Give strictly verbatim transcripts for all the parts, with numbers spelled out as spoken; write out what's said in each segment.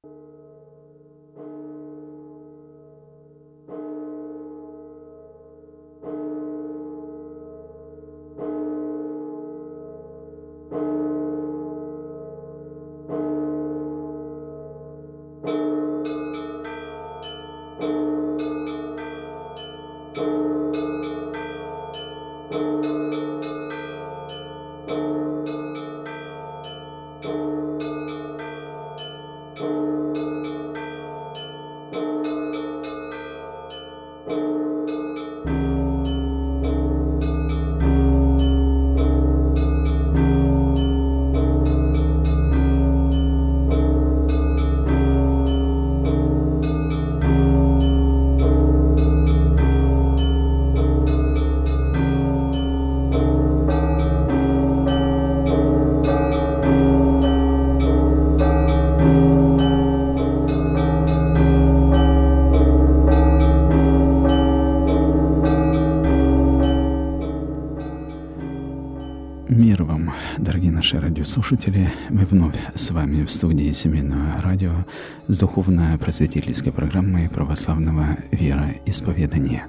Мир вам, дорогие наши радиослушатели. Мы вновь с вами в студии Семейного радио с духовно-просветительской программой православного вероисповедания.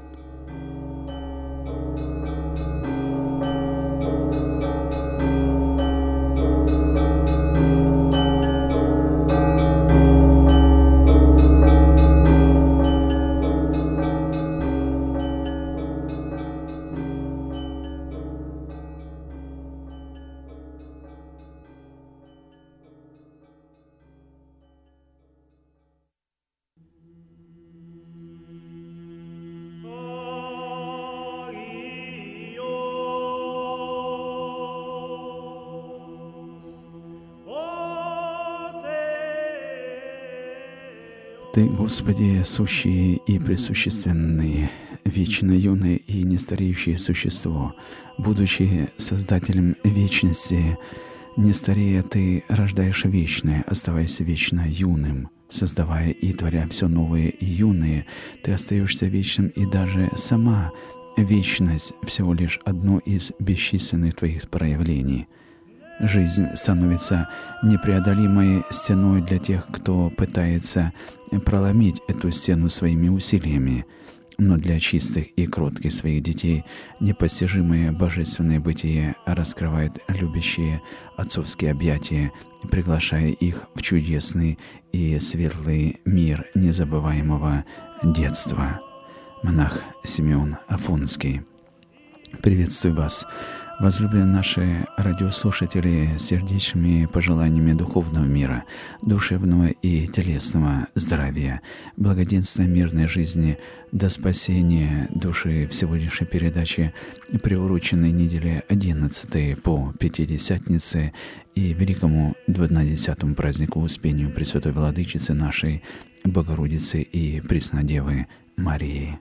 Ты, Господи, сущий и пресущественный, вечно юное и нестареющее существо, будучи Создателем вечности, не старея, Ты рождаешь вечное, оставаясь вечно юным. Создавая и творя все новое и юное, Ты остаешься вечным, и даже сама вечность всего лишь одно из бесчисленных Твоих проявлений. Жизнь становится непреодолимой стеной для тех, кто пытается проломить эту стену своими усилиями. Но для чистых и кротких своих детей непостижимое божественное бытие раскрывает любящие отцовские объятия, приглашая их в чудесный и светлый мир незабываемого детства. Монах Симеон Афонский. Приветствую вас, возлюбленные наши радиослушатели, сердечными пожеланиями духовного мира, душевного и телесного здравия, благоденствия, мирной жизни, до спасения души в сегодняшней передаче, приуроченной неделе одиннадцатой по Пятидесятнице и великому двунадесятому празднику Успению Пресвятой Владычицы нашей Богородицы и Преснодевы Марии.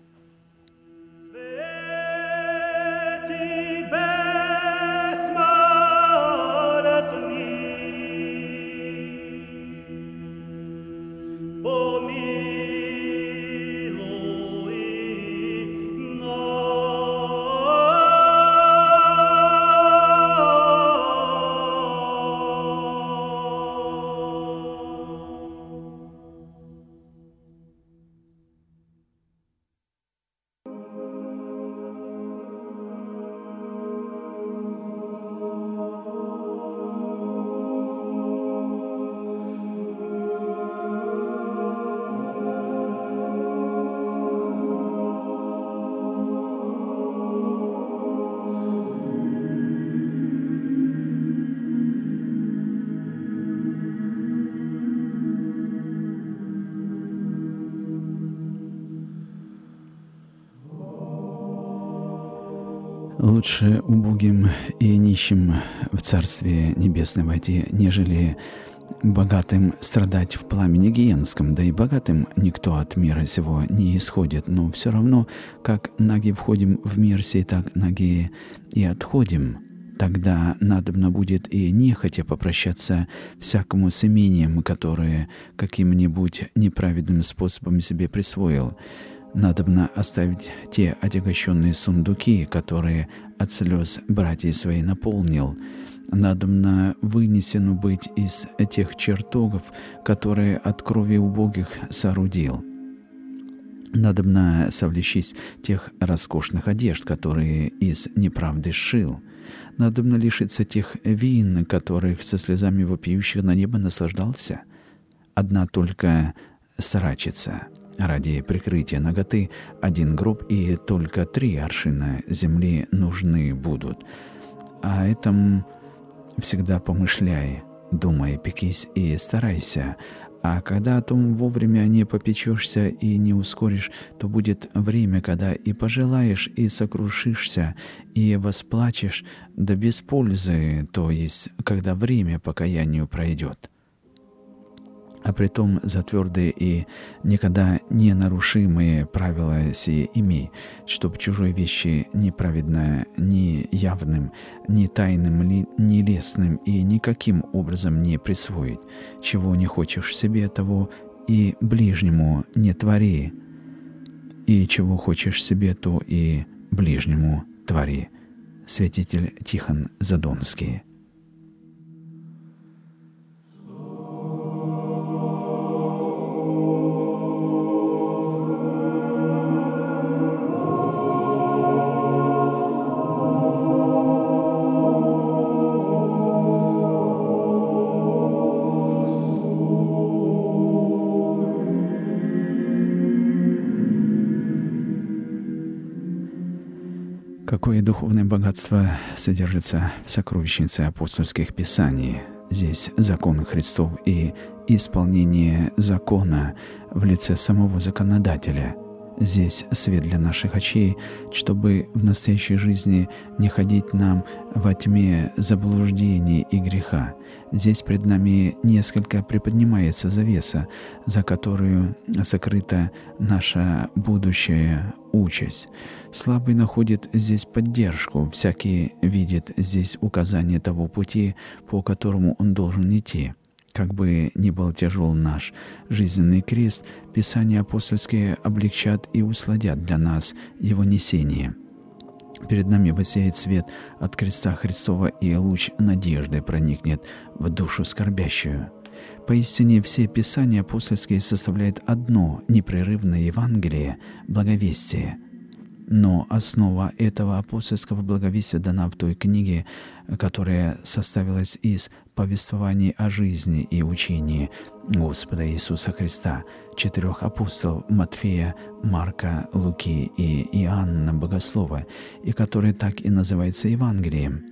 Лучше убогим и нищим в Царстве Небесном войти, нежели богатым страдать в пламени гиенском, да и богатым никто от мира сего не исходит, но все равно, как наги входим в мир сей, так наги и отходим. Тогда надобно будет и нехотя попрощаться всякому с имением, которое каким-нибудь неправедным способом себе присвоил. Надобно оставить те отягощенные сундуки, которые от слез братьев своих наполнил. Надобно вынесену быть из тех чертогов, которые от крови убогих соорудил. Надобно совлечись тех роскошных одежд, которые из неправды сшил. Надобно лишиться тех вин, которых со слезами вопиющих на небо наслаждался. Одна только срачица ради прикрытия наготы, один гроб и только три аршина земли нужны будут. О этом всегда помышляй, думай, пекись и старайся. А когда о том вовремя не попечешься и не ускоришь, то будет время, когда и пожелаешь, и сокрушишься, и восплачешь, да без пользы, то есть, когда время покаянию пройдет. А притом за твердые и никогда не нарушимые правила сие имей, чтоб чужой вещи неправедно, ни явным, ни тайным, ли, ни лестным и никаким образом не присвоить. Чего не хочешь себе, того и ближнему не твори, и чего хочешь себе, то и ближнему твори. Святитель Тихон Задонский. Какое духовное богатство содержится в сокровищнице апостольских писаний. Здесь закон Христов и исполнение закона в лице самого законодателя. Здесь свет для наших очей, чтобы в настоящей жизни не ходить нам во тьме заблуждений и греха. Здесь пред нами несколько приподнимается завеса, за которую сокрыта наша будущая участь. Слабый находит здесь поддержку, всякий видит здесь указание того пути, по которому он должен идти. Как бы ни был тяжел наш жизненный крест, Писания апостольские облегчат и усладят для нас его несение. Перед нами воссияет свет от креста Христова, и луч надежды проникнет в душу скорбящую. Поистине все Писания апостольские составляют одно непрерывное Евангелие, благовестие. Но основа этого апостольского благовестия дана в той книге, которая составилась из повествований о жизни и учении Господа Иисуса Христа, четырех апостолов Матфея, Марка, Луки и Иоанна Богослова, и которая так и называется Евангелием.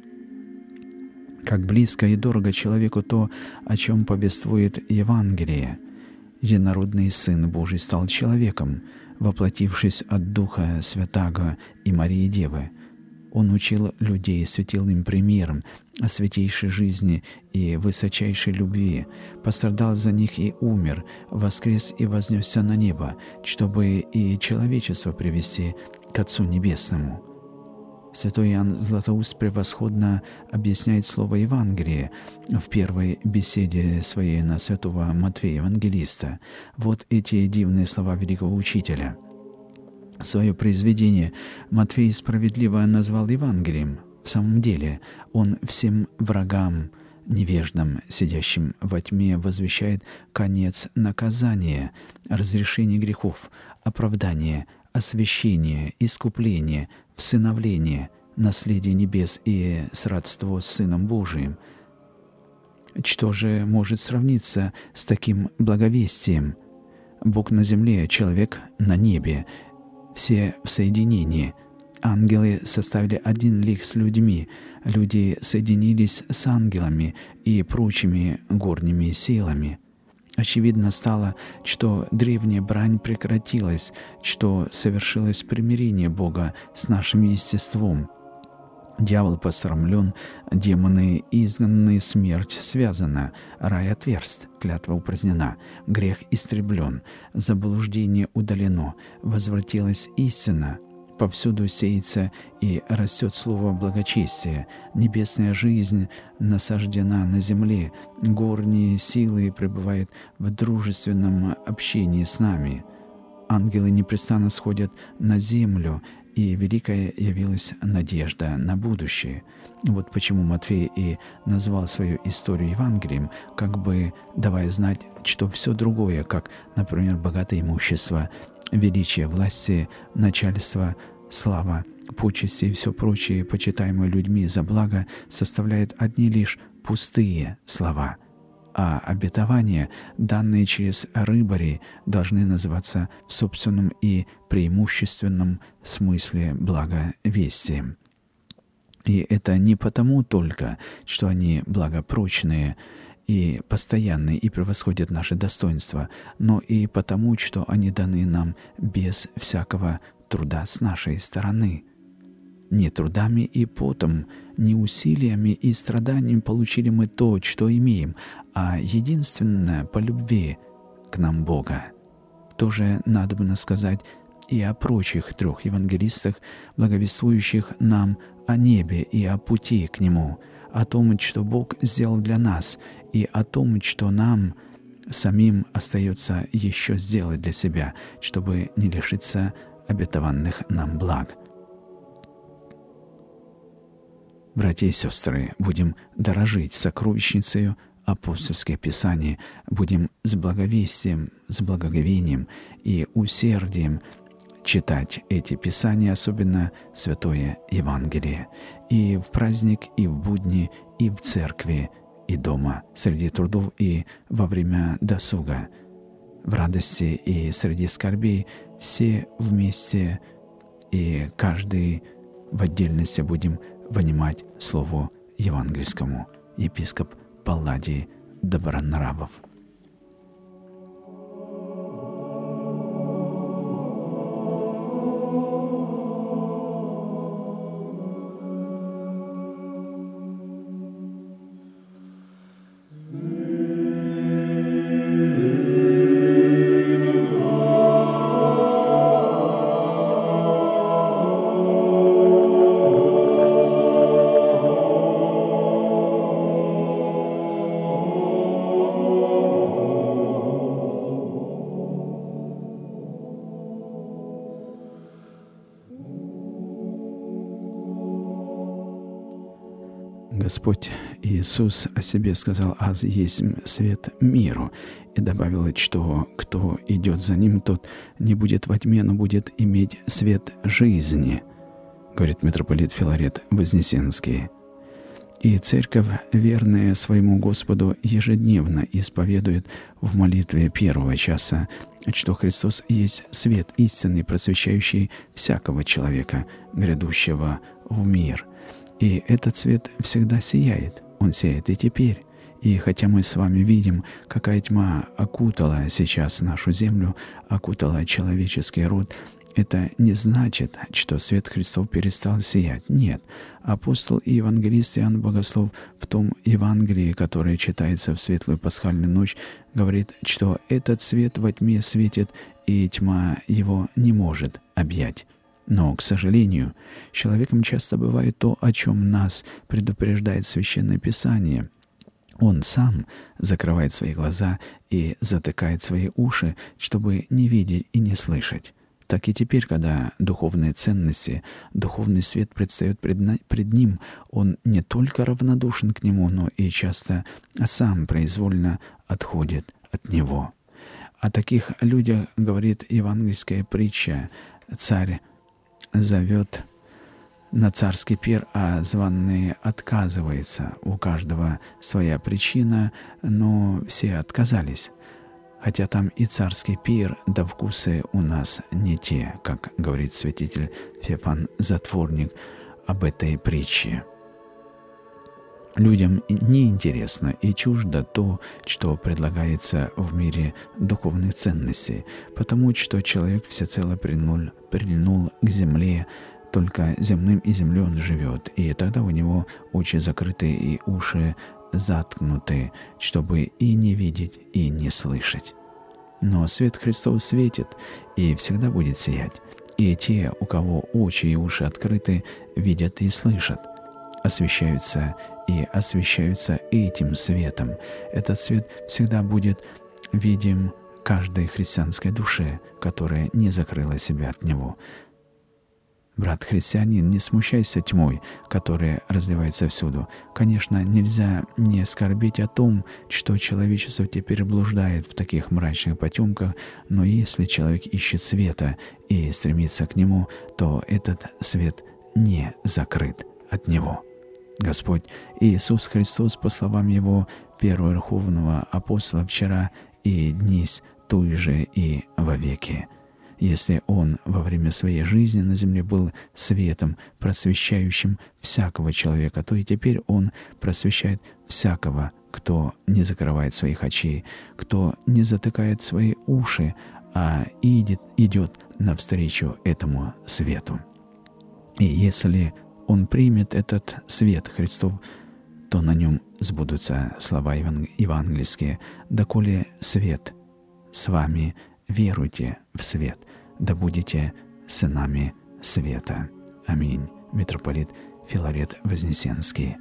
Как близко и дорого человеку то, о чем повествует Евангелие. Единородный Сын Божий стал человеком, воплотившись от Духа Святаго и Марии Девы. Он учил людей, светил им примером о святейшей жизни и высочайшей любви, пострадал за них и умер, воскрес и вознесся на небо, чтобы и человечество привести к Отцу Небесному. Святой Иоанн Златоуст превосходно объясняет слово Евангелие в первой беседе своей на святого Матфея Евангелиста. Вот эти дивные слова великого учителя. Свое произведение Матфей справедливо назвал Евангелием. В самом деле он всем врагам, невеждам, сидящим во тьме, возвещает конец наказания, разрешение грехов, оправдание, освящение, искупление, всыновление, наследие небес и сродство с Сыном Божиим. Что же может сравниться с таким благовестием? Бог на земле, человек на небе, все в соединении. Ангелы составили один лик с людьми, люди соединились с ангелами и прочими горними силами. Очевидно стало, что древняя брань прекратилась, что совершилось примирение Бога с нашим естеством. Дьявол посрамлен, демоны изгнаны, смерть связана, рай отверст, клятва упразднена, грех истреблен, заблуждение удалено, возвратилась истина. Повсюду сеется и растет слово благочестия, небесная жизнь насаждена на земле, горние силы пребывают в дружественном общении с нами. Ангелы непрестанно сходят на землю, и великая явилась надежда на будущее. Вот почему Матфей и назвал свою историю Евангелием, как бы давая знать, что все другое, как, например, богатое имущество, величие власти, начальство, слава, почести и все прочее, почитаемое людьми за благо, составляет одни лишь пустые слова, а обетования, данные через рыбари, должны называться в собственном и преимущественном смысле благовестием. И это не потому только, что они благопрочные и постоянные и превосходят наши достоинства, но и потому, что они даны нам без всякого труда с нашей стороны. Не трудами и потом, не усилиями и страданиями получили мы то, что имеем, а единственно по любви к нам Бога. Тоже надобно сказать и о прочих трех евангелистах, благовествующих нам о небе и о пути к Нему, о том, что Бог сделал для нас, и о том, что нам самим остается еще сделать для себя, чтобы не лишиться обетованных нам благ. Братья и сестры, будем дорожить сокровищницею апостольское Писание, будем с благовестием, с благоговением и усердием читать эти Писания, особенно Святое Евангелие, и в праздник, и в будни, и в церкви, и дома, среди трудов и во время досуга, в радости и среди скорбей, все вместе и каждый в отдельности будем внимать слову евангельскому. Епископ Палладий Добронравов. Господь Иисус о себе сказал: «Аз есть свет миру», и добавил, что кто идет за Ним, тот не будет во тьме, но будет иметь свет жизни, говорит митрополит Филарет Вознесенский. И Церковь, верная своему Господу, ежедневно исповедует в молитве первого часа, что Христос есть свет истинный, просвещающий всякого человека, грядущего в мир. И этот свет всегда сияет, он сияет и теперь. И хотя мы с вами видим, какая тьма окутала сейчас нашу землю, окутала человеческий род, это не значит, что свет Христов перестал сиять. Нет. Апостол и евангелист Иоанн Богослов в том Евангелии, которое читается в Светлую Пасхальную ночь, говорит, что этот свет во тьме светит, и тьма его не может объять. Но, к сожалению, человеком часто бывает то, о чем нас предупреждает Священное Писание. Он сам закрывает свои глаза и затыкает свои уши, чтобы не видеть и не слышать. Так и теперь, когда духовные ценности, духовный свет предстает пред, пред ним, он не только равнодушен к нему, но и часто сам произвольно отходит от него. О таких людях говорит евангельская притча: «Царь зовет на царский пир, а званые отказываются. У каждого своя причина, но все отказались. Хотя там и царский пир, да вкусы у нас не те», как говорит святитель Феофан Затворник об этой притче. Людям неинтересно и чуждо то, что предлагается в мире духовных ценностей, потому что человек всецело прильнул, прильнул к земле, только земным и землей он живет, и тогда у него очи закрыты и уши заткнуты, чтобы и не видеть, и не слышать. Но свет Христов светит и всегда будет сиять, и те, у кого очи и уши открыты, видят и слышат, освещаются и освещаются этим светом. Этот свет всегда будет видим каждой христианской душе, которая не закрыла себя от него. Брат-христианин, не смущайся тьмой, которая разливается всюду. Конечно, нельзя не скорбеть о том, что человечество теперь блуждает в таких мрачных потемках, но если человек ищет света и стремится к нему, то этот свет не закрыт от него. Господь Иисус Христос, по словам Его первого верховного апостола, вчера и днесь той же и вовеки. Если Он во время своей жизни на земле был светом, просвещающим всякого человека, то и теперь Он просвещает всякого, кто не закрывает своих очей, кто не затыкает свои уши, а идет, идет навстречу этому свету. И если он примет этот свет Христов, то на нем сбудутся слова евангельские: «Доколе свет с вами, веруйте в свет, да будете сынами света». Аминь. Митрополит Филарет Вознесенский.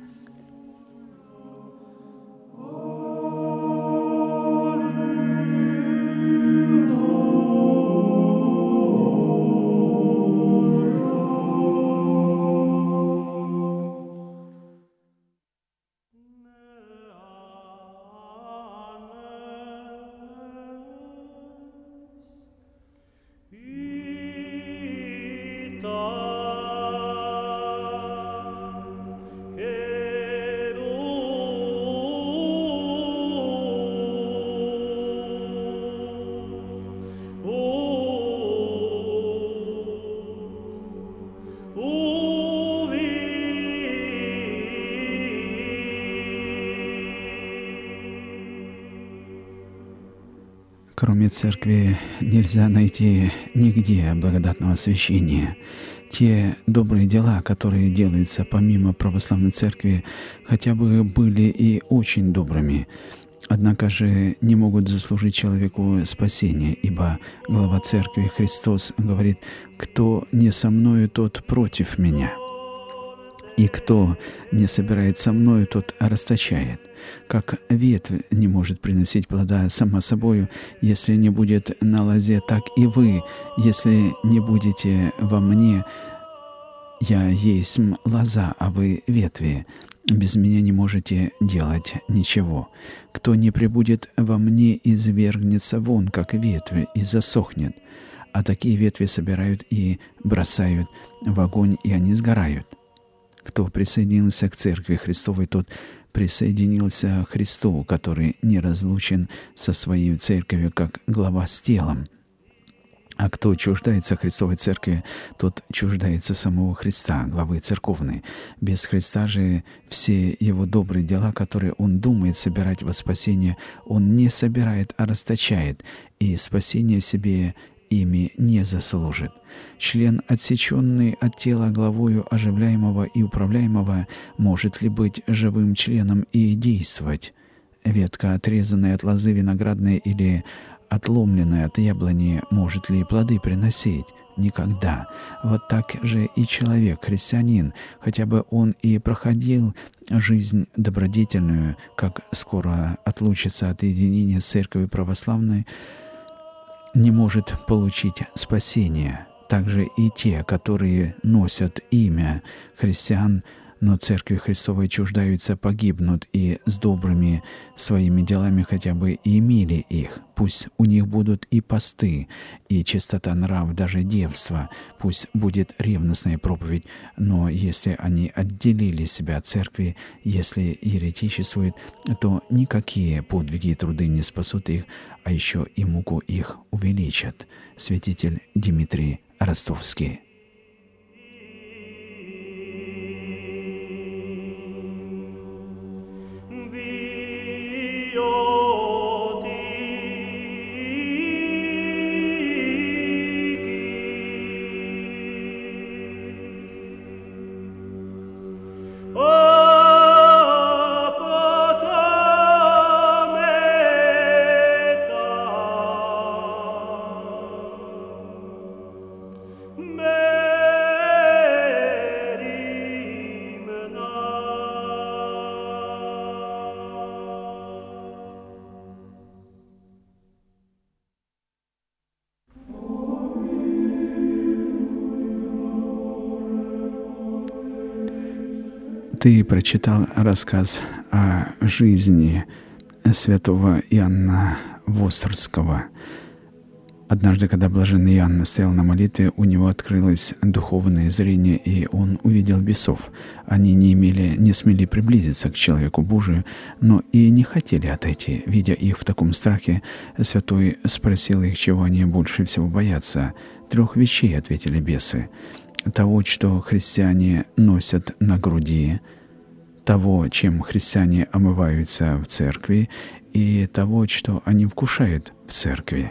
Кроме церкви нельзя найти нигде благодатного освящения. Те добрые дела, которые делаются помимо православной церкви, хотя бы были и очень добрыми, однако же не могут заслужить человеку спасения, ибо глава церкви Христос говорит: «Кто не со мною, тот против меня. И кто не собирает со мною, тот расточает. Как ветвь не может приносить плода сама собою, если не будет на лозе, так и вы, если не будете во мне. Я есть лоза, а вы ветви. Без меня не можете делать ничего. Кто не пребудет во мне, извергнется вон, как ветвь, и засохнет. А такие ветви собирают и бросают в огонь, и они сгорают. Кто присоединился к Церкви Христовой, тот присоединился к Христу, который не разлучен со своей церковью, как глава с телом. А кто чуждается Христовой Церкви, тот чуждается самого Христа, главы церковной. Без Христа же все его добрые дела, которые он думает собирать во спасение, он не собирает, а расточает, и спасение себе ими не заслужит. Член, отсеченный от тела главою оживляемого и управляемого, может ли быть живым членом и действовать? Ветка, отрезанная от лозы виноградной или отломленная от яблони, может ли плоды приносить? Никогда. Вот так же и человек, христианин, хотя бы он и проходил жизнь добродетельную, как скоро отлучится от единения с церковью православной, не может получить спасения. Также и те, которые носят имя христиан, но Церкви Христовой чуждаются, погибнут и с добрыми своими делами хотя бы и имели их. Пусть у них будут и посты, и чистота нрав, даже девство, пусть будет ревностная проповедь, но если они отделили себя от Церкви, если еретичествуют, то никакие подвиги и труды не спасут их, а еще и муку их увеличат. Святитель Дмитрий Ростовский. Me Ты прочитал рассказ о жизни святого Иоанна Вострского. Однажды, когда блаженный Иоанн стоял на молитве, у него открылось духовное зрение, и он увидел бесов. Они не имели, не смели приблизиться к человеку Божию, но и не хотели отойти. Видя их в таком страхе, святой спросил их, чего они больше всего боятся. «Трех вещей», — ответили бесы: того, что христиане носят на груди, того, чем христиане омываются в церкви, и того, что они вкушают в церкви.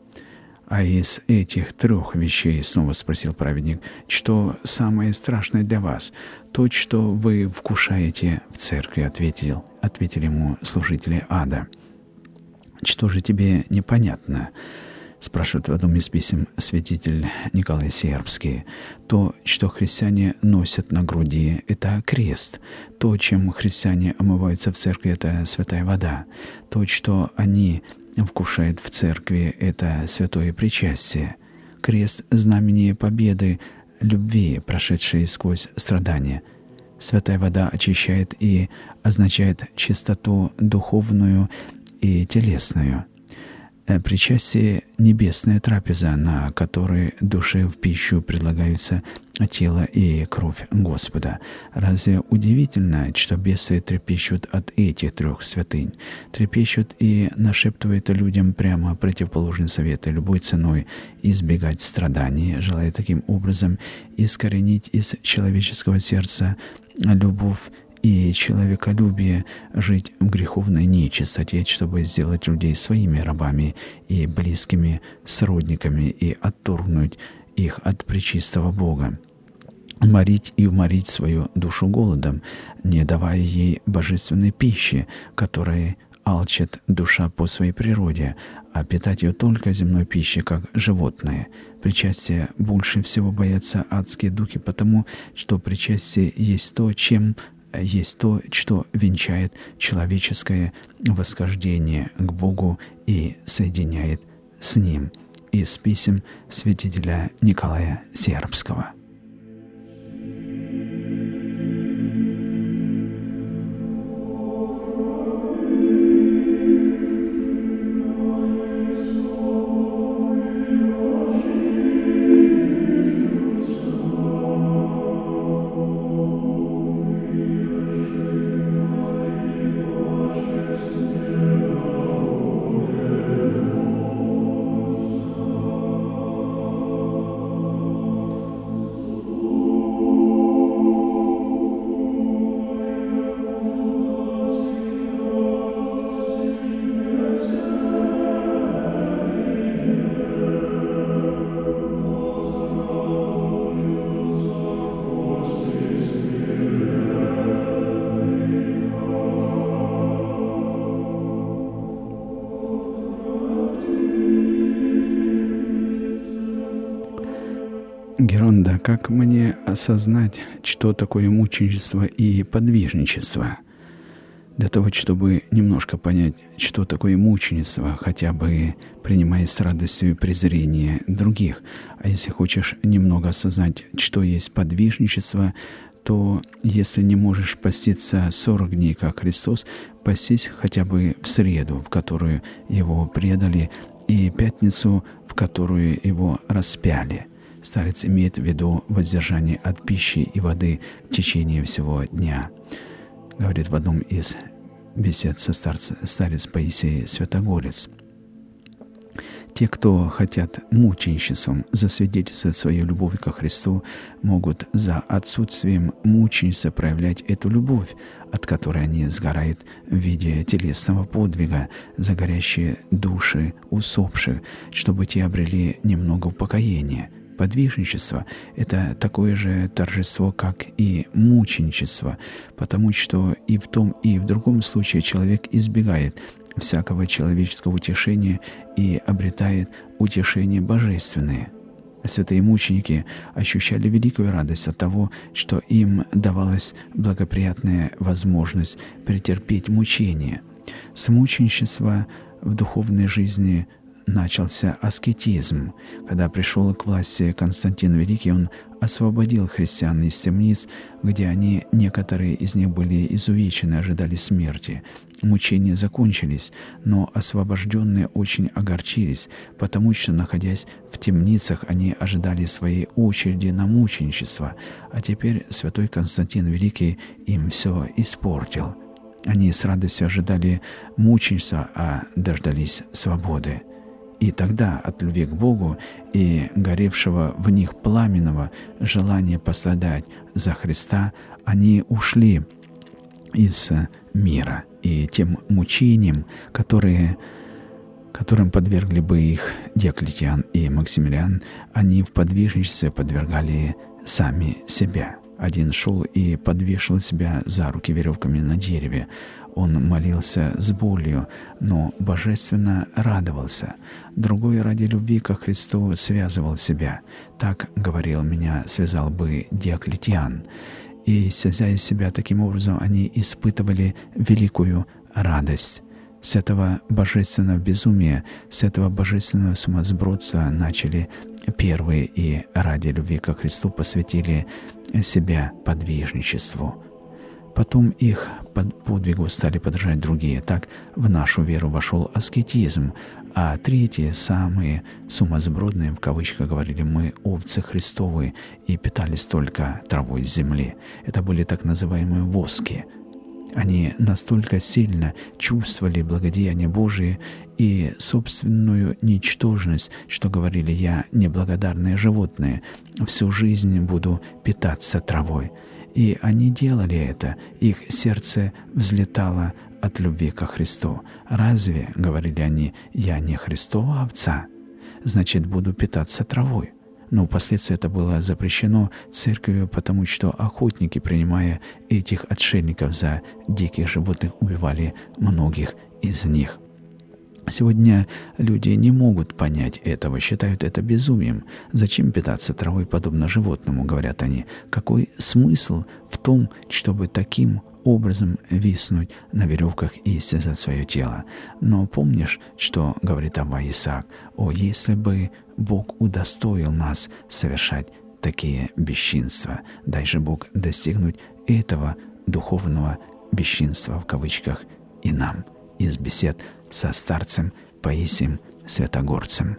«А из этих трех вещей, — снова спросил праведник, — что самое страшное для вас? То, что вы вкушаете в церкви, — ответил, ответили ему служители ада. «Что же тебе непонятно?» — спрашивает в одном из писем святитель Николай Сербский. «То, что христиане носят на груди, — это крест. То, чем христиане омываются в церкви, — это святая вода. То, что они вкушают в церкви, — это святое причастие. Крест — знамение победы, любви, прошедшей сквозь страдания. Святая вода очищает и означает чистоту духовную и телесную. Причастие — небесная трапеза, на которой душе в пищу предлагаются тело и кровь Господа. Разве удивительно, что бесы трепещут от этих трех святынь? Трепещут и нашептывают людям прямо противоположные советы: любой ценой избегать страданий, желая таким образом искоренить из человеческого сердца любовь и человеколюбие, жить в греховной нечистоте, чтобы сделать людей своими рабами и близкими сродниками и отторгнуть их от пречистого Бога. Морить и уморить свою душу голодом, не давая ей божественной пищи, которой алчит душа по своей природе, а питать ее только земной пищей, как животные. Причастие больше всего боятся адские духи, потому что причастие есть то, чем есть то, что венчает человеческое восхождение к Богу и соединяет с Ним. Из писем святителя Николая Сербского. Геронда, как мне осознать, что такое мученичество и подвижничество? Для того, чтобы немножко понять, что такое мученичество, хотя бы принимая с радостью презрение других. А если хочешь немного осознать, что есть подвижничество, то если не можешь поститься сорок дней, как Христос, постись хотя бы в среду, в которую Его предали, и пятницу, в которую Его распяли. Старец имеет в виду воздержание от пищи и воды в течение всего дня. Говорит в одном из бесед со старцем, старец Паисий Святогорец. Те, кто хотят мученичеством засвидетельствовать свою любовь ко Христу, могут за отсутствием мученичества проявлять эту любовь, от которой они сгорают в виде телесного подвига за горящие души усопших, чтобы те обрели немного упокоения. Подвижничество — это такое же торжество, как и мученичество, потому что и в том, и в другом случае человек избегает всякого человеческого утешения и обретает утешение божественное. Святые мученики ощущали великую радость от того, что им давалась благоприятная возможность претерпеть мучения. С мученичества в духовной жизни начался аскетизм. Когда пришел к власти Константин Великий, он освободил христиан из темниц, где они, некоторые из них были изувечены, ожидали смерти. Мучения закончились, но освобожденные очень огорчились, потому что, находясь в темницах, они ожидали своей очереди на мученичество, а теперь святой Константин Великий им все испортил. Они с радостью ожидали мученичества, а дождались свободы. И тогда от любви к Богу и горевшего в них пламенного желания пострадать за Христа они ушли из мира, и тем мучениям, которые, которым подвергли бы их Диоклетиан и Максимилиан, они в подвижничестве подвергали сами себя. Один шел и подвешивал себя за руки веревками на дереве. Он молился с болью, но божественно радовался. Другой ради любви ко Христу связывал себя. Так, говорил, меня связал бы Диоклетиан. И, связая себя таким образом, они испытывали великую радость. С этого божественного безумия, с этого божественного сумасбродства начали первые и ради любви ко Христу посвятили себя подвижничеству. Потом их подвигу стали подражать другие. Так в нашу веру вошел аскетизм, а третьи, самые сумасбродные, в кавычках, говорили: мы овцы Христовы, и питались только травой с земли. Это были так называемые воски. Они настолько сильно чувствовали благодеяние Божие и собственную ничтожность, что говорили: я неблагодарное животное, всю жизнь буду питаться травой. И они делали это, их сердце взлетало от любви ко Христу. «Разве, — говорили они, — я не Христова овца? Значит, буду питаться травой». Но впоследствии это было запрещено церковью, потому что охотники, принимая этих отшельников за диких животных, убивали многих из них. Сегодня люди не могут понять этого, считают это безумием. Зачем питаться травой подобно животному, говорят они. Какой смысл в том, чтобы таким образом виснуть на веревках и истязать свое тело? Но помнишь, что говорит Авва Исаак? О, если бы Бог удостоил нас совершать такие бесчинства, дай же Бог достигнуть этого духовного бесчинства, в кавычках, и нам из бесед со старцем Паисием Святогорцем.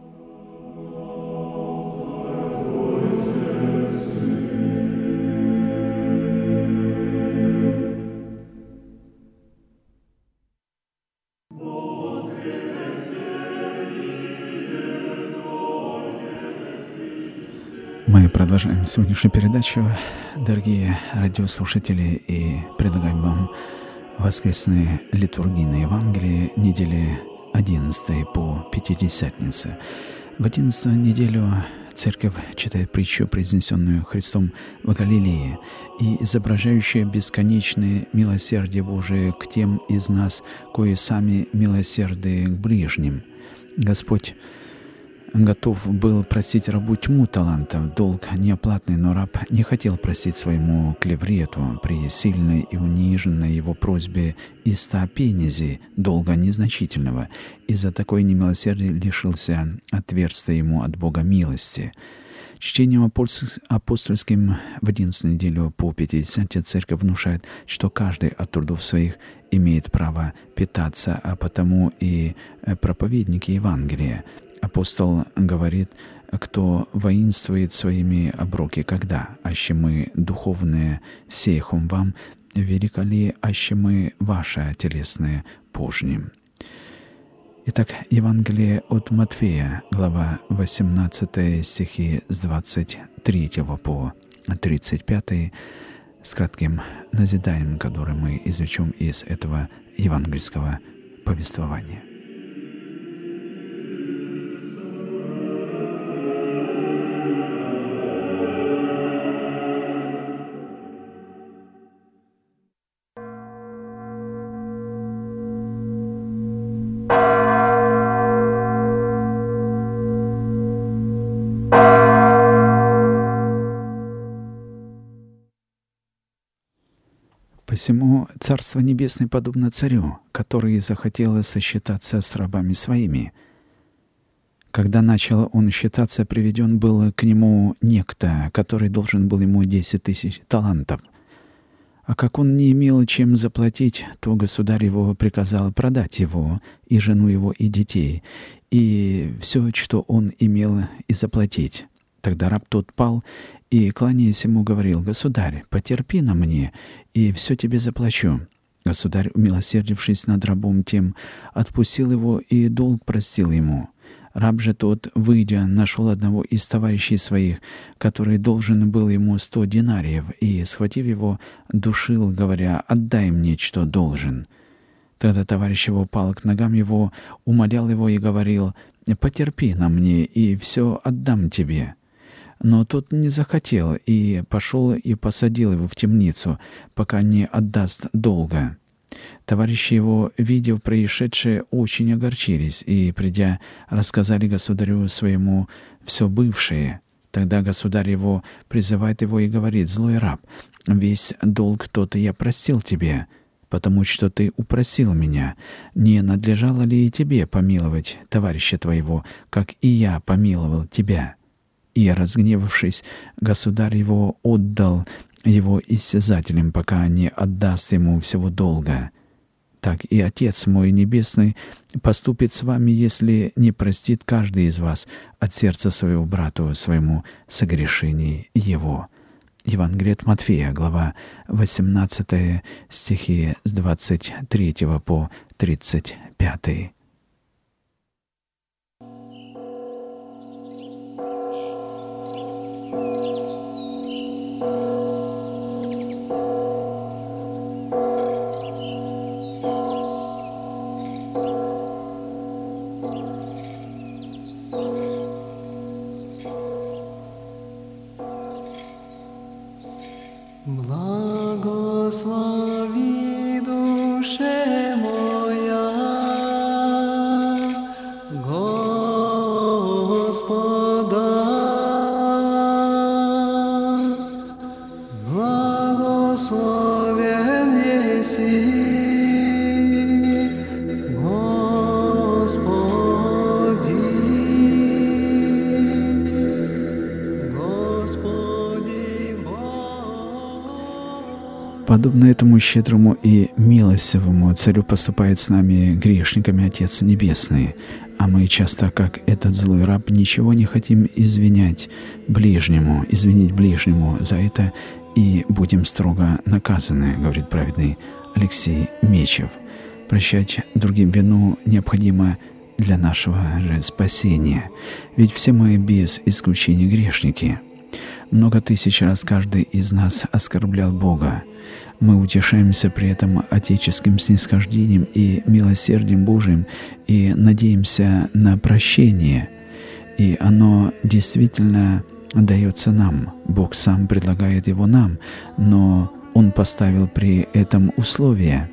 Мы продолжаем сегодняшнюю передачу, дорогие радиослушатели, и предлагаем вам воскресные литургийные Евангелия недели одиннадцатой по Пятидесятнице. В одиннадцатую неделю Церковь читает притчу, произнесенную Христом в Галилее, и изображающую бесконечное милосердие Божие к тем из нас, кои сами милосердны к ближним. Господь готов был простить рабу тьму талантов, долг неоплатный, но раб не хотел простить своему клеврету при сильной и униженной его просьбе и ста пенезей, долга незначительного. Из-за такой немилосердия лишился отверстия ему от Бога милости. Чтением апостольским в одиннадцатую неделю по Пятидесятнице Церковь внушает, что каждый от трудов своих имеет право питаться, а потому и проповедники Евангелия. Апостол говорит: кто воинствует своими оброки, когда? Аще мы духовные сеяхом вам, велика ли аще мы ваше телесное пожним. Итак, Евангелие от Матфея, глава восемнадцатая, стихи с двадцать третьего по тридцать пятый, с кратким назиданием, которое мы извлечем из этого евангельского повествования. Посему Царство Небесное подобно царю, который захотел сосчитаться с рабами своими. Когда начал он считаться, приведен был к нему некто, который должен был ему десять тысяч талантов. А как он не имел чем заплатить, то государь его приказал продать его, и жену его, и детей, и все, что он имел, и заплатить. Тогда раб тот пал и, кланяясь ему, говорил: «Государь, потерпи на мне, и все тебе заплачу». Государь, умилосердившись над рабом тем, отпустил его и долг простил ему. Раб же тот, выйдя, нашел одного из товарищей своих, который должен был ему сто динариев, и, схватив его, душил, говоря: «Отдай мне, что должен». Тогда товарищ его пал к ногам его, умолял его и говорил: «Потерпи на мне, и все отдам тебе». Но тот не захотел, и пошел и посадил его в темницу, пока не отдаст долга. Товарищи его, видя происшедшее, очень огорчились, и, придя, рассказали государю своему все бывшее. Тогда государь его призывает его и говорит: «Злой раб, весь долг тот я простил тебе, потому что ты упросил меня. Не надлежало ли и тебе помиловать товарища твоего, как и я помиловал тебя?» И, разгневавшись, государь его отдал его истязателям, пока не отдаст ему всего долга. Так и Отец мой Небесный поступит с вами, если не простит каждый из вас от сердца своего брату своему согрешений его». Евангелие от Матфея, глава восемнадцатая, стихи с двадцать третьего по тридцать пятый. Благослови, душе моя, Господа, благословен еси, Господи, Господи Бог. Подобно этому щедрому и милостивому царю поступает с нами, грешниками, Отец Небесный, а мы часто, как этот злой раб, ничего не хотим извинять ближнему, извинить ближнему за это, и будем строго наказаны, говорит праведный Алексей Мечев. Прощать другим вину необходимо для нашего же спасения, ведь все мы без исключения грешники. Много тысяч раз каждый из нас оскорблял Бога. Мы утешаемся при этом отеческим снисхождением и милосердием Божиим и надеемся на прощение. И оно действительно дается нам. Бог сам предлагает его нам, но Он поставил при этом условия.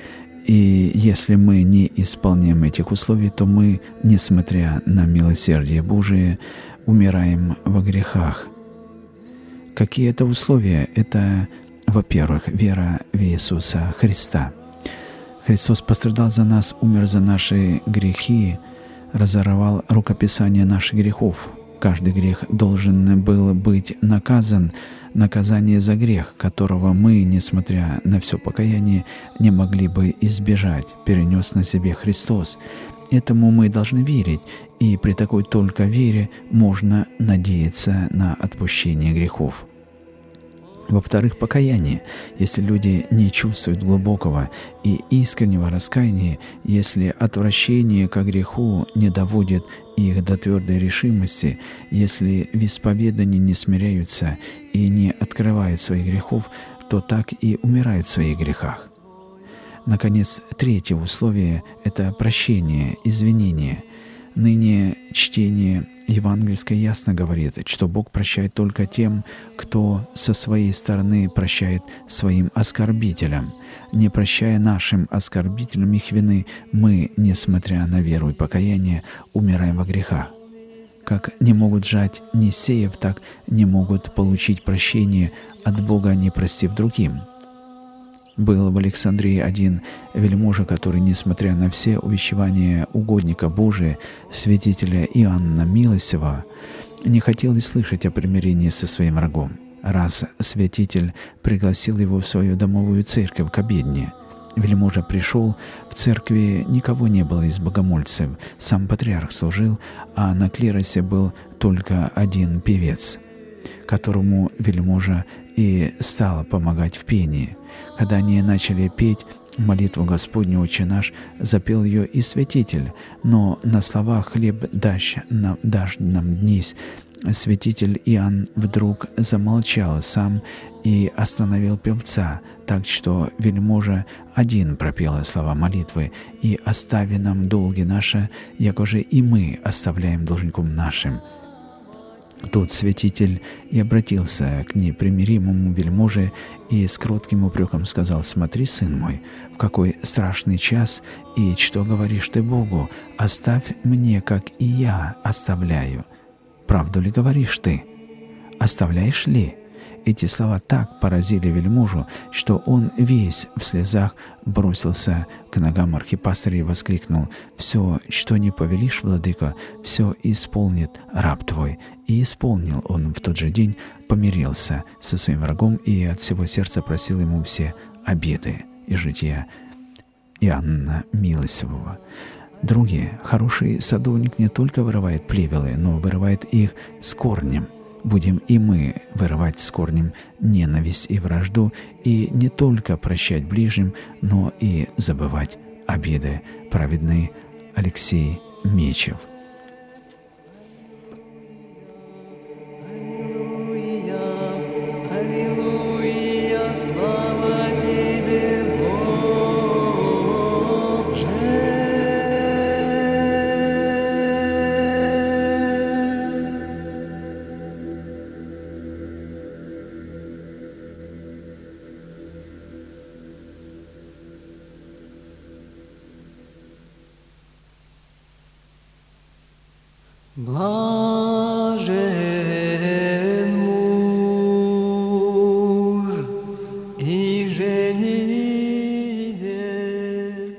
И если мы не исполняем этих условий, то мы, несмотря на милосердие Божие, умираем во грехах. Какие это условия? Это, во-первых, вера в Иисуса Христа. Христос пострадал за нас, умер за наши грехи, разорвал рукописание наших грехов. Каждый грех должен был быть наказан, наказание за грех, которого мы, несмотря на все покаяние, не могли бы избежать, перенес на себе Христос. Этому мы должны верить, и при такой только вере можно надеяться на отпущение грехов. Во-вторых, покаяние. Если люди не чувствуют глубокого и искреннего раскаяния, если отвращение к греху не доводит их до твердой решимости, если в исповедании не смиряются и не открывают своих грехов, то так и умирают в своих грехах. Наконец, третье условие – это прощение, извинение. Ныне чтение евангельское ясно говорит, что Бог прощает только тем, кто со своей стороны прощает своим оскорбителям. Не прощая нашим оскорбителям их вины, мы, несмотря на веру и покаяние, умираем во грехах. Как не могут жать, не сеяв, так не могут получить прощение от Бога, не простив другим. Был в Александрии один вельможа, который, несмотря на все увещевания угодника Божия, святителя Иоанна Милосева, не хотел и слышать о примирении со своим врагом. Раз святитель пригласил его в свою домовую церковь к обедне. Вельможа пришел, в церкви никого не было из богомольцев, сам патриарх служил, а на клиросе был только один певец, которому вельможа и стал помогать в пении. Когда они начали петь молитву Господню «Отче наш», запел ее и святитель, но на слова «хлеб дашь нам, дашь нам днесь» святитель Иоанн вдруг замолчал сам и остановил певца, так что вельможа один пропел слова молитвы: «И остави нам долги наши, якоже и мы оставляем должником нашим». Тут святитель и обратился к непримиримому вельможе и с кротким упреком сказал: «Смотри, сын мой, в какой страшный час, и что говоришь ты Богу? Оставь мне, как и я оставляю». Правду ли говоришь ты? Оставляешь ли? Эти слова так поразили вельможу, что он весь в слезах бросился к ногам архипастыря и воскликнул: «Все, что не повелишь, владыка, все исполнит раб твой». И исполнил он в тот же день, помирился со своим врагом и от всего сердца просил ему все обеды и жития Иоанна Милосевого. Другие, хороший садовник не только вырывает плевелы, но вырывает их с корнем. Будем и мы вырывать с корнем ненависть и вражду, и не только прощать ближним, но и забывать обиды. Праведный Алексей Мечев. Блажен муж и женихи.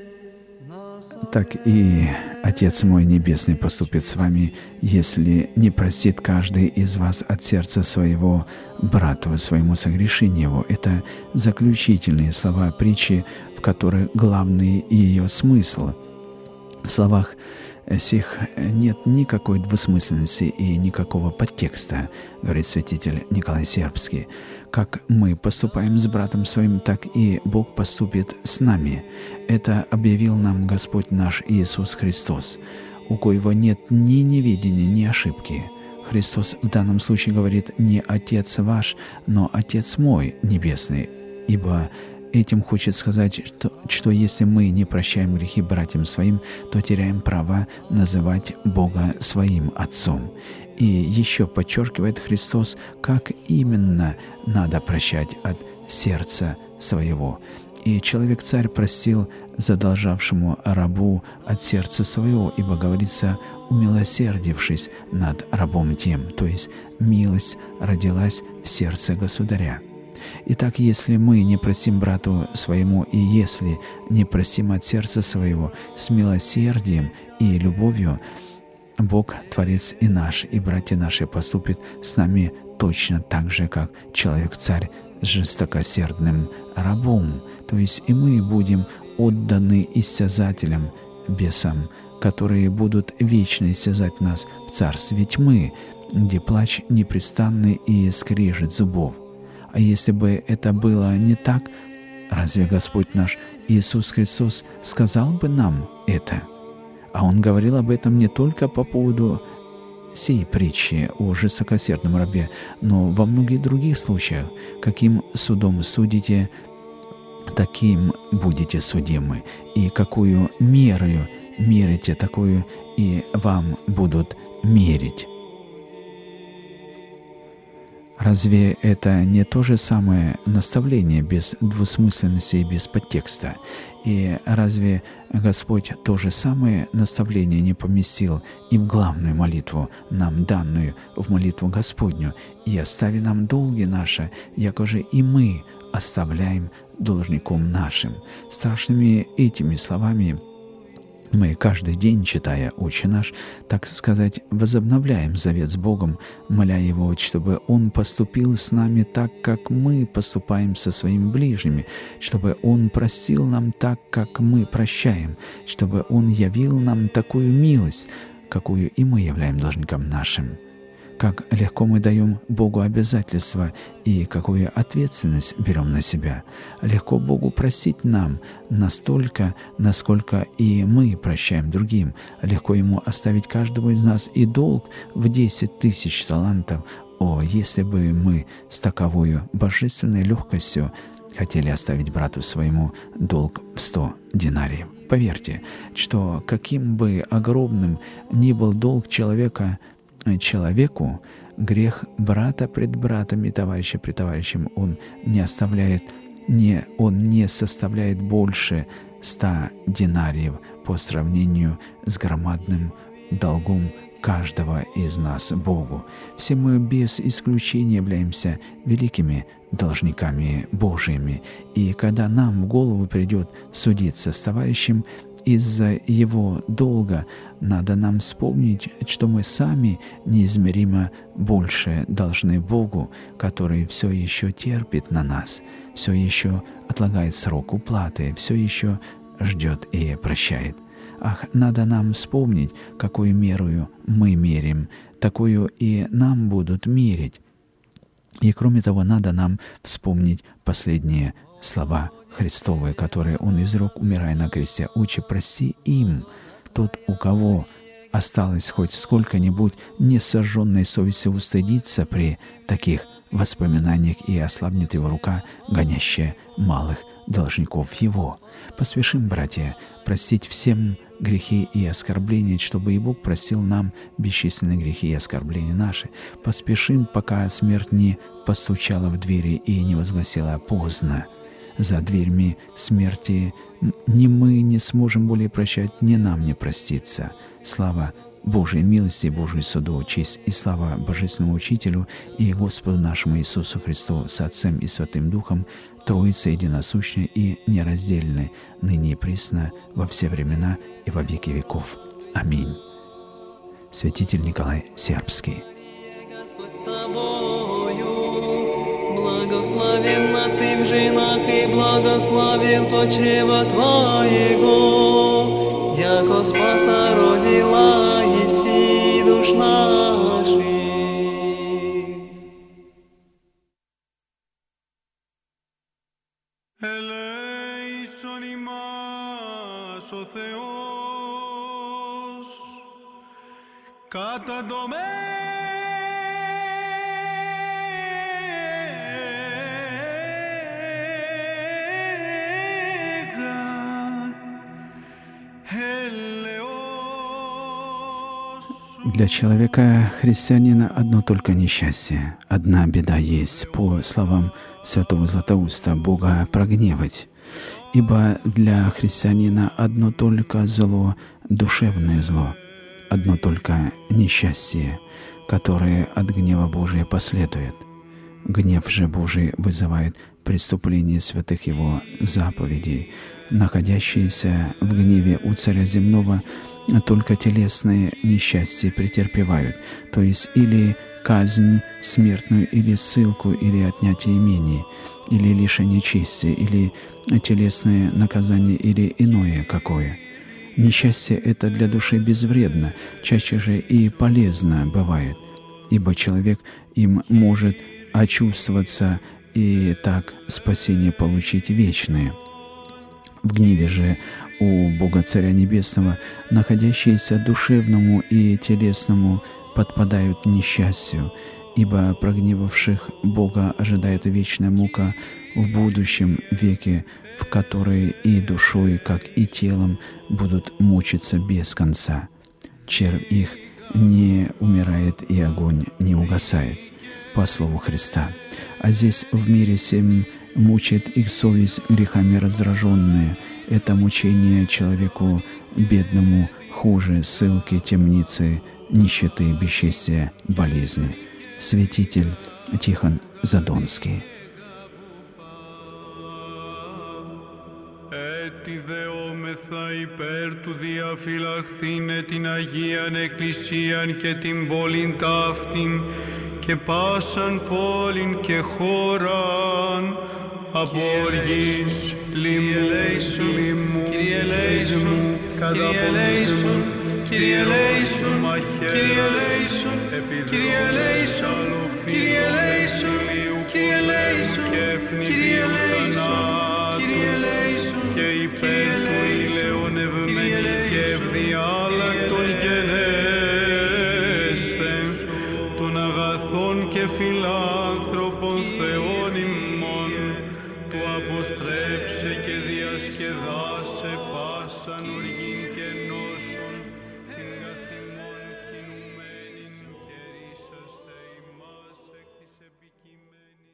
Так и Отец мой Небесный поступит с вами, если не простит каждый из вас от сердца своего брату своему согрешению его. Это заключительные слова притчи, в которых главный ее смысл. В словах сих нет никакой двусмысленности и никакого подтекста, говорит святитель Николай Сербский. Как мы поступаем с братом своим, так и Бог поступит с нами. Это объявил нам Господь наш Иисус Христос, у коего нет ни неведения, ни ошибки. Христос в данном случае говорит не «Отец ваш», но «Отец мой небесный», ибо этим хочет сказать, что, что если мы не прощаем грехи братьям своим, то теряем право называть Бога своим Отцом. И еще подчеркивает Христос, как именно надо прощать от сердца своего. И человек-царь простил задолжавшему рабу от сердца своего, ибо говорится, умилосердившись над рабом тем, то есть милость родилась в сердце государя. Итак, если мы не простим брату своему, и если не простим от сердца своего с милосердием и любовью, Бог, Творец и наш, и братья наши поступят с нами точно так же, как человек-царь с жестокосердным рабом. То есть и мы будем отданы истязателям, бесам, которые будут вечно истязать нас в царстве тьмы, где плач непрестанный и скрежет зубов. А если бы это было не так, разве Господь наш Иисус Христос сказал бы нам это? А Он говорил об этом не только по поводу сей притчи о жестокосердном рабе, но во многих других случаях. Каким судом судите, таким будете судимы, и какую мерою мерите, такую и вам будут мерить. Разве это не то же самое наставление без двусмысленности и без подтекста? И разве Господь то же самое наставление не поместил и в главную молитву, нам данную в молитву Господню? «И остави нам долги наши, якоже и мы оставляем должником нашим». Страшными этими словами мы каждый день, читая «Отче наш», так сказать, возобновляем завет с Богом, моля Его, чтобы Он поступил с нами так, как мы поступаем со своими ближними, чтобы Он простил нам так, как мы прощаем, чтобы Он явил нам такую милость, какую и мы являем должником нашим. Как легко мы даем Богу обязательства и какую ответственность берем на себя. Легко Богу простить нам настолько, насколько и мы прощаем другим. Легко Ему оставить каждому из нас и долг в десять тысяч талантов. О, если бы мы с таковою божественной легкостью хотели оставить брату своему долг в сто динариев. Поверьте, что каким бы огромным ни был долг человека, человеку, грех брата пред братом и товарища пред товарищем он не оставляет, не, он не составляет больше ста динариев по сравнению с громадным долгом каждого из нас Богу. Все мы без исключения являемся великими должниками Божьими, и когда нам в голову придет судиться с товарищем из-за его долга, надо нам вспомнить, что мы сами неизмеримо больше должны Богу, который все еще терпит на нас, все еще отлагает срок уплаты, все еще ждет и прощает. Ах, надо нам вспомнить, какую мерою мы мерим, такую и нам будут мерить. И кроме того, надо нам вспомнить последние слова Христовые, которые Он изрек, умирая на кресте: «Отче, прости им». Тот, у кого осталось хоть сколько-нибудь несожженной совести, устыдится при таких воспоминаниях, и ослабнет его рука, гонящая малых должников его. Поспешим, братья, простить всем грехи и оскорбления, чтобы и Бог простил нам бесчисленные грехи и оскорбления наши. Поспешим, пока смерть не постучала в двери и не возгласила «поздно». За дверьми смерти ни мы не сможем более прощать, ни нам не проститься. Слава Божьей милости, Божьей суду, честь и слава Божественному Учителю и Господу нашему Иисусу Христу с Отцем и Святым Духом, Троица единосущная и нераздельная, ныне и присно, во все времена и во веки веков. Аминь. Святитель Николай Сербский. Благословенна ты в женах, и благословен плод чрева Твоего, яко спаса родила еси душ наших. Ελέησον ημάς ο Θεός, κατά το Для человека, христианина, одно только несчастье, одна беда есть, по словам святого Златоуста, Бога прогневать. Ибо для христианина одно только зло, душевное зло, одно только несчастье, которое от гнева Божия последует. Гнев же Божий вызывает преступление святых Его заповедей. Находящиеся в гневе у царя земного только телесные несчастья претерпевают, то есть или казнь смертную, или ссылку, или отнятие имений, или лишение чести, или телесное наказание, или иное какое. Несчастье это для души безвредно, чаще же и полезно бывает, ибо человек им может очувствоваться и так спасение получить вечное. В гневе же у Бога Царя Небесного находящиеся душевному и телесному подпадают несчастью, ибо прогневавших Бога ожидает вечная мука в будущем веке, в которой и душой, как и телом, будут мучиться без конца. Червь их не умирает, и огонь не угасает, по слову Христа. А здесь в мире сем мучает их совесть грехами раздраженная. Это мучение человеку бедному хуже ссылки, темницы, нищеты, бесчестия, болезни. Святитель Тихон Задонский. διαφυλαχθήνε την Αγίαν Εκκλησίαν και την πόλην ταύτην και πάσαν πόλην και χώραν από οργής, λοιμού, λοιμού, σεισμού, καταποντισμού, μαχαίρας, επιδρόμης, αλοφύλων, ηλίου, και ευνηδίου θανάτου, και υπέρ του ηλαιονευμένη και ευδιάλακτον γενέστε, των αγαθών και φιλάνθρωπων Θεών ημών, του αποστρέψε και διασκεδάσε πάσαν οργήν και νόσον, την καθημών κινουμένην και ρίσαστε ημάς εκ της επικειμένης.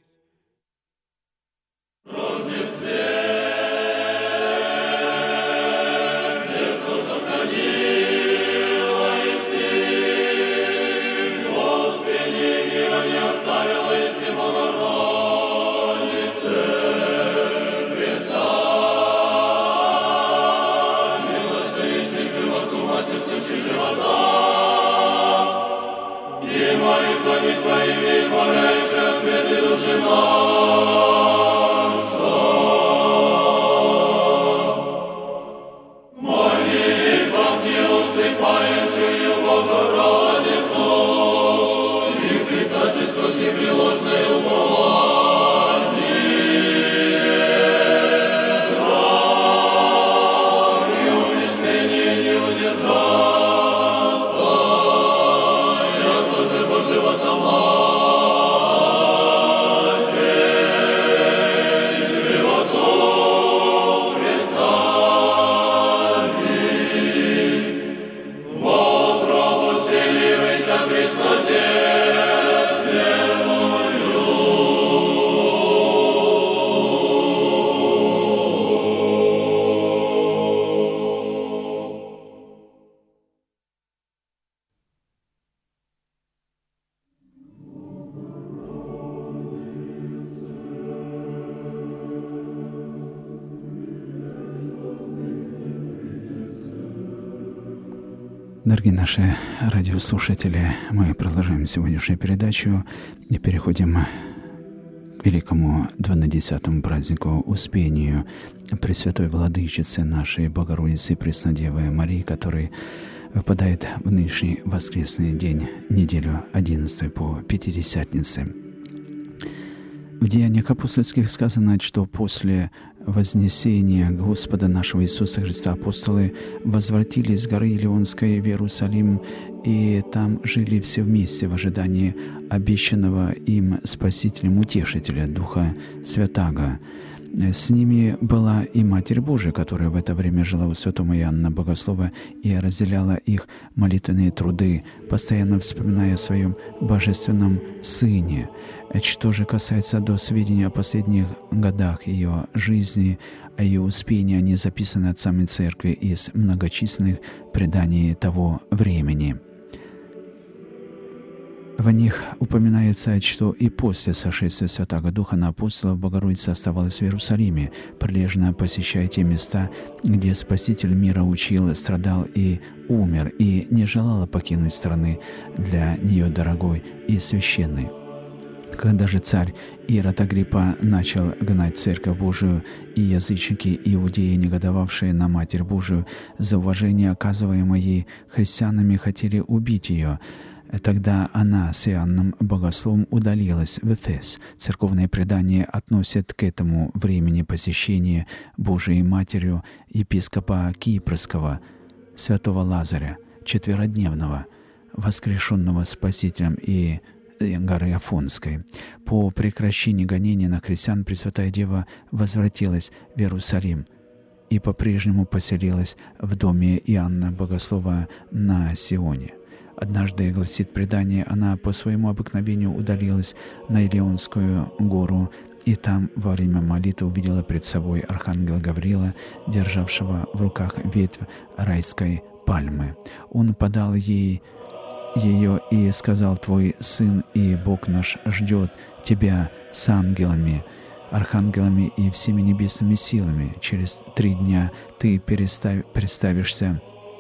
Дорогие наши радиослушатели, мы продолжаем сегодняшнюю передачу и переходим к великому двунадесятому празднику Успению Пресвятой Владычицы нашей Богородицы Преснодевы Марии, который выпадает в нынешний воскресный день, неделю одиннадцатую по Пятидесятнице. В Деяниях апостольских сказано, что после вознесения Господа нашего Иисуса Христа апостолы возвратились с горы Илионской в Иерусалим, и там жили все вместе в ожидании обещанного им Спасителем Утешителя, Духа Святаго. С ними была и Матерь Божия, которая в это время жила у святого Иоанна Богослова и разделяла их молитвенные труды, постоянно вспоминая о своем божественном Сыне. Что же касается до сведения о последних годах ее жизни, о ее успении, они записаны отцами Церкви из многочисленных преданий того времени. В них упоминается, что и после сошествия Святаго Духа на апостолов Богородица оставалась в Иерусалиме, прилежно посещая те места, где Спаситель мира учил, страдал и умер, и не желала покинуть страны для нее дорогой и священной. Когда же царь Ирод Агриппа начал гнать Церковь Божию, и язычники иудеи, негодовавшие на Матерь Божию за уважение, оказываемое ей христианами, хотели убить ее, тогда она с Иоанном Богословом удалилась в Эфес. Церковные предания относят к этому времени посещение Божией Матерью епископа Кипрского, святого Лазаря, четверодневного, воскрешенного Спасителем, и горы Афонской. По прекращении гонений на христиан Пресвятая Дева возвратилась в Иерусалим и по-прежнему поселилась в доме Иоанна Богослова на Сионе. Однажды, гласит предание, она по своему обыкновению удалилась на Илионскую гору, и там во время молитвы увидела пред собой архангела Гавриила, державшего в руках ветвь райской пальмы. Он подал ей ее и сказал: «Твой сын и Бог наш ждет тебя с ангелами, архангелами и всеми небесными силами. Через три дня ты перестав, переставишься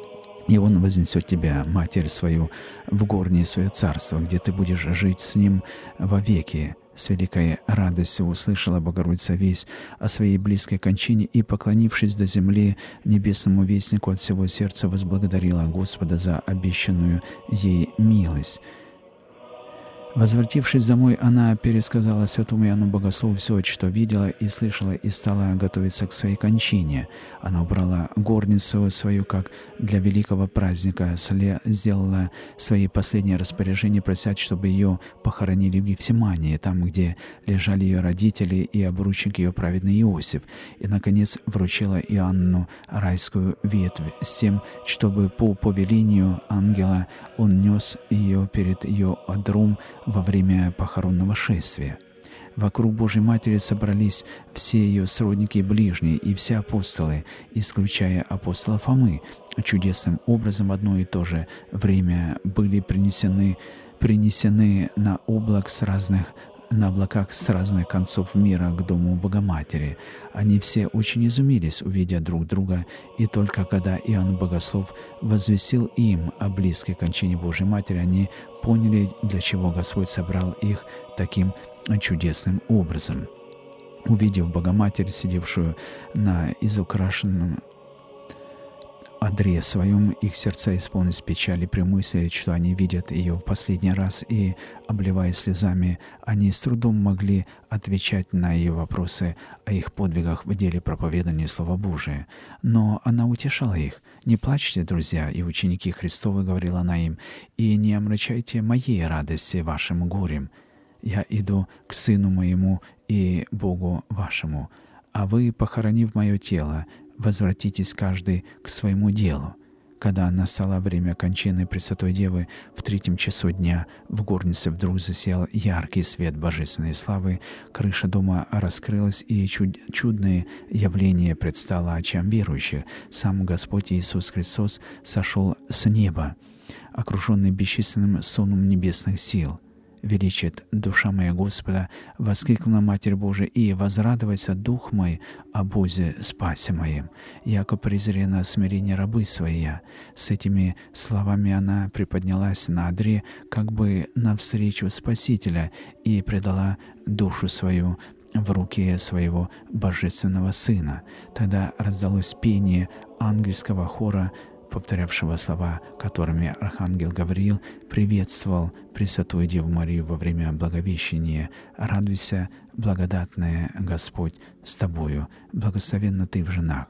И Он вознесет тебя, Матерь свою, в горнее свое царство, где ты будешь жить с Ним вовеки». С великой радостью услышала Богородица весть о своей близкой кончине и, поклонившись до земли небесному вестнику, от всего сердца возблагодарила Господа за обещанную ей милость. Возвратившись домой, она пересказала святому Иоанну Богослову все, что видела и слышала, и стала готовиться к своей кончине. Она убрала горницу свою, как для великого праздника, сделала свои последние распоряжения, прося, чтобы ее похоронили в Гефсимании, там, где лежали ее родители и обручник ее праведный Иосиф, и, наконец, вручила Иоанну райскую ветвь с тем, чтобы по повелению ангела он нес ее перед ее одром во время похоронного шествия. Вокруг Божьей Матери собрались все ее сродники и ближние, и все апостолы, исключая апостола Фомы. Чудесным образом в одно и то же время были принесены, принесены на облак с разных на облаках с разных концов мира к дому Богоматери. Они все очень изумились, увидя друг друга, и только когда Иоанн Богослов возвестил им о близкой кончине Божьей Матери, они поняли, для чего Господь собрал их таким чудесным образом. Увидев Богоматерь, сидевшую на изукрашенном одре своем, их сердца исполнились печали при мысли, что они видят ее в последний раз, и, обливаясь слезами, они с трудом могли отвечать на ее вопросы о их подвигах в деле проповедания Слова Божия. Но она утешала их. «Не плачьте, друзья и ученики Христовы», — говорила она им, «и не омрачайте моей радости вашим горем. Я иду к Сыну моему и Богу вашему, а вы, похоронив мое тело, возвратитесь каждый к своему делу». Когда настало время кончины Пресвятой Девы, в третьем часу дня в горнице вдруг засиял яркий свет божественной славы, крыша дома раскрылась, и чуд- чудное явление предстало очам верующих. Сам Господь Иисус Христос сошел с неба, окруженный бесчисленным сонмом небесных сил. «Величит душа моя Господа», — воскликнула Матерь Божия, «и возрадовался дух мой о Бозе спасе моем, яко презрено смирение рабы своя». С этими словами она приподнялась на одре, как бы навстречу Спасителя, и предала душу свою в руки своего божественного Сына. Тогда раздалось пение ангельского хора, повторявшего слова, которыми архангел Гавриил приветствовал Пресвятую Деву Марию во время Благовещения: «Радуйся, благодатная Господь с тобою, благословенна ты в женах».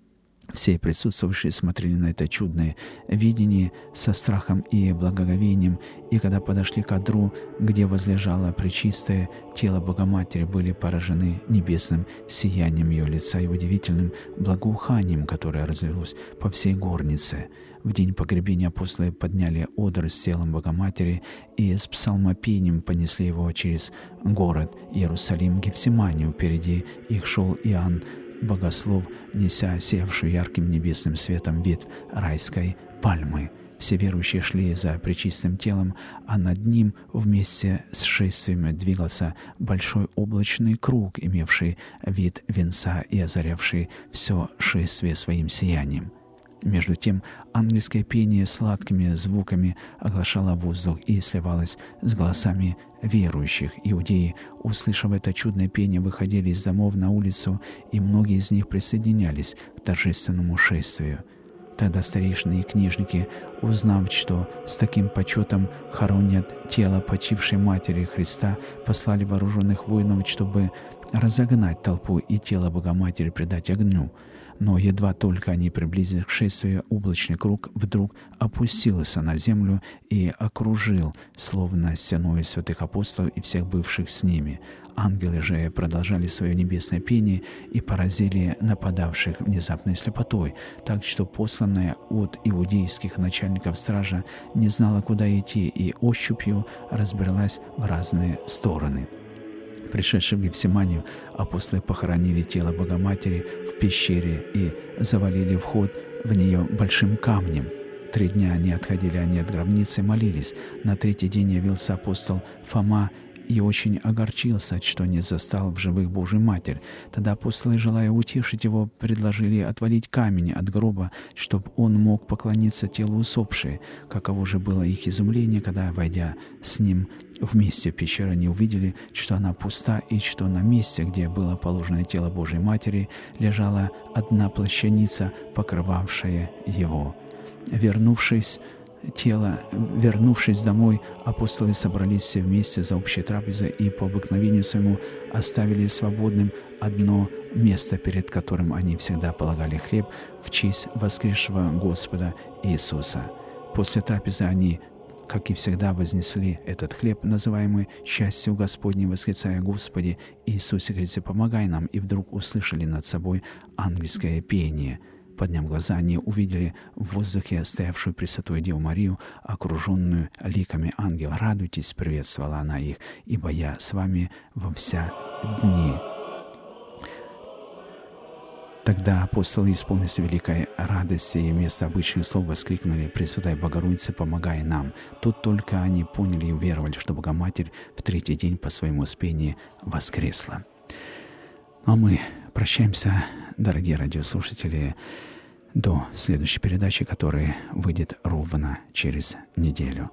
Все присутствующие смотрели на это чудное видение со страхом и благоговением, и когда подошли к одру, где возлежало пречистое тело Богоматери, были поражены небесным сиянием ее лица и удивительным благоуханием, которое разлилось по всей горнице. В день погребения апостолы подняли одр с телом Богоматери и с псалмопением понесли его через город Иерусалим к Гефсиманию. Впереди их шел Иоанн Богослов, неся осевшую ярким небесным светом ветвь райской пальмы. Все верующие шли за пречистым телом, а над ним вместе с шествием двигался большой облачный круг, имевший вид венца и озарявший все шествие своим сиянием. Между тем ангельское пение сладкими звуками оглашало воздух и сливалось с голосами верующих. Иудеи, услышав это чудное пение, выходили из домов на улицу, и многие из них присоединялись к торжественному шествию. Тогда старейшины и книжники, узнав, что с таким почетом хоронят тело почившей Матери Христа, послали вооруженных воинов, чтобы разогнать толпу и тело Богоматери предать огню. Но едва только они приблизились к шествию, облачный круг вдруг опустился на землю и окружил, словно стеною святых апостолов и всех бывших с ними. Ангелы же продолжали свое небесное пение и поразили нападавших внезапной слепотой, так что посланная от иудейских начальников стража не знала, куда идти, и ощупью разбрелась в разные стороны. Пришедшие в Гефсиманию, апостолы похоронили тело Богоматери в пещере и завалили вход в нее большим камнем. Три дня не отходили они от гробницы и молились. На третий день явился апостол Фома и очень огорчился, что не застал в живых Божию Матерь. Тогда апостолы, желая утешить его, предложили отвалить камень от гроба, чтобы он мог поклониться телу усопшей. Каково же было их изумление, когда, войдя с ним вместе в пещеру, они увидели, что она пуста, и что на месте, где было положено тело Божией Матери, лежала одна плащаница, покрывавшая его. Вернувшись Тело, вернувшись домой, апостолы собрались все вместе за общей трапезой и по обыкновению своему оставили свободным одно место, перед которым они всегда полагали хлеб в честь воскресшего Господа Иисуса. После трапезы они, как и всегда, вознесли этот хлеб, называемый «Счастью Господне», восклицая: «Господи Иисусе Христе, помогай нам!» И вдруг услышали над собой ангельское пение. Подняв глаза, они увидели в воздухе стоявшую Пресвятую Деву Марию, окруженную ликами ангела. «Радуйтесь!» — приветствовала она их, «ибо я с вами во вся дни». Тогда апостолы, исполнились великой радости, и вместо обычных слов воскликнули: «Пресвятая Богородица, помогай нам!» Тут только они поняли и уверовали, что Богоматерь в третий день по своему успении воскресла. Ну а мы прощаемся, дорогие радиослушатели, до следующей передачи, которая выйдет ровно через неделю.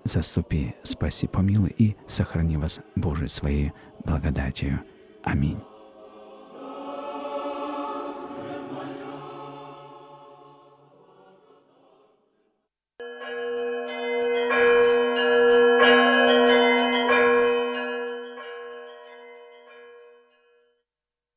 Заступи, спаси, помилуй и сохрани вас, Боже, своей благодатью. Аминь.